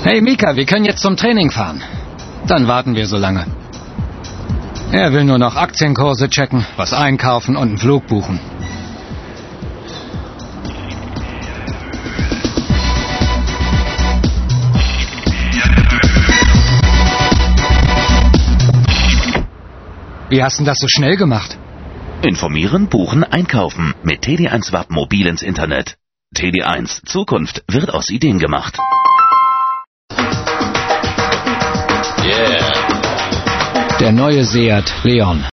Hey Mika, wir können jetzt zum Training fahren. Dann warten wir so lange. Er will nur noch Aktienkurse checken, was einkaufen und einen Flug buchen. Wie hast du das so schnell gemacht? Informieren, buchen, einkaufen. Mit TD1 Wapp mobil ins Internet. TD1, Zukunft wird aus Ideen gemacht. Der neue Seat Leon.